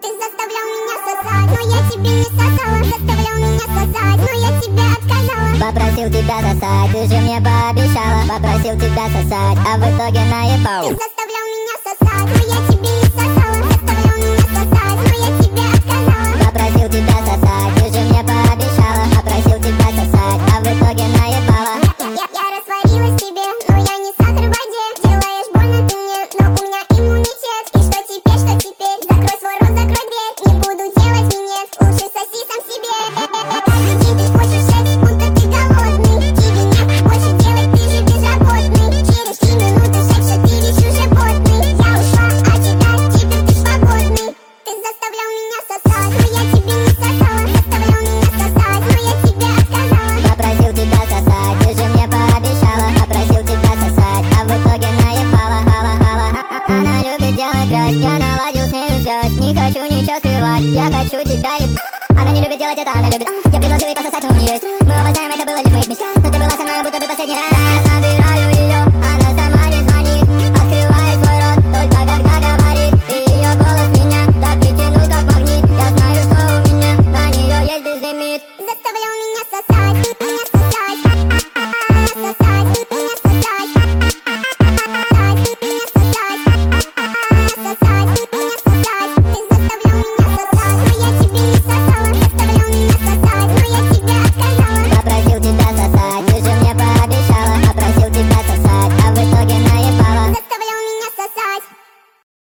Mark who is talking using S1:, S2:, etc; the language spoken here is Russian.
S1: Ты заставлял меня сосать, но я тебе не сосала. Заставлял меня сосать, но я тебе отказала.
S2: Попросил тебя сосать, ты же мне пообещала. Попросил тебя сосать, а в итоге наебал.
S1: Ты заставлял меня сосать, но я тебе не сосала. Заставлял меня сосать, но я тебе отказала.
S2: Попросил тебя сосать, ты же мне пообещала. Попросил тебя сосать, а в итоге наебала.
S1: Я растворилась в тебе, но я не сахар в воде. Делаешь больно ты мне, но у меня иммунитет. И что теперь, что теперь? Закрой свой рот, закрой дверь. Не буду делать минет, лучше соси сам себе. Каждый день ты хочешь секс, будто ты голодный. Тебе нет больше делать, ты же безработный. Через 3 минуты секса ты весь уже потный. Я ушла, а теперь ты свободный. Ты заставлял меня сосать, но я тебе не сосала. Заставлял меня сосать, но я тебе отказала.
S2: Попросил тебя сосать, ты же мне пообещала. Попросил тебя сосать, а в итоге наебала. Она любит делать грязь, я наладил с нею связь. Не хочу ничего скрывать, я хочу тебя ебать. Она не любит делать это, она любит. Я предложил ей пососать, но у нее есть